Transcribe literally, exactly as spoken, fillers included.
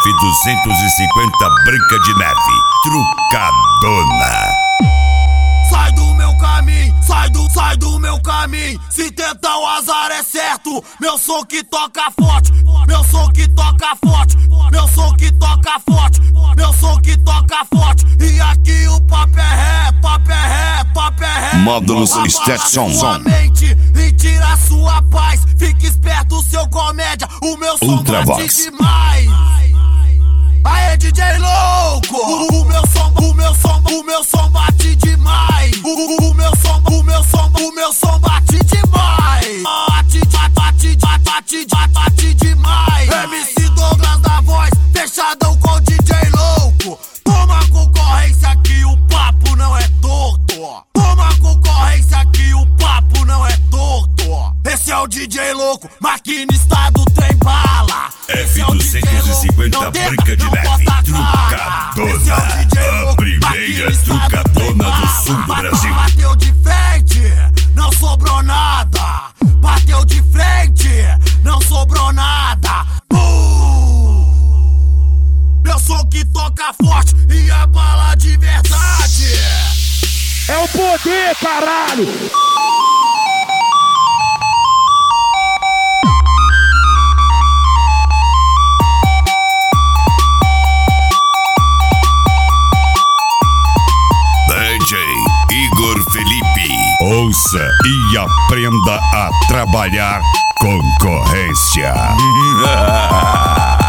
F duzentos e cinquenta Branca de Neve, trucadona. Sai do meu caminho, sai do, sai do meu caminho. Se tentar o azar é certo. Meu som que toca forte, meu som que toca forte, meu som que toca forte, meu som que toca forte. E aqui o papo é ré, papo é ré, papo é ré. Módulos Stetson. Sua mente e tira sua paz. Fique esperto, seu comédia. O meu som bate demais. Aê, D J louco! O, o meu som, o meu som, o meu som bate demais. O, o, o meu som, o meu som, o meu som bate demais. Bate, bate, bate, bate, bate demais. M C Douglas da voz, fechadão com o D J louco. Toma concorrência que o papo não é torto. Toma concorrência que o papo não é torto. Esse é o D J louco, maquinista do trem bala. F duzentos e cinquenta Branca de Neve, trucadona. A primeira trucadona do sul do Brasil. Bateu de frente, não sobrou nada. Bateu de frente, não sobrou nada. Pum! Meu som que toca forte e a bala de verdade. É o poder, caralho! D J Igor Felipe. Ouça e aprenda a trabalhar concorrência.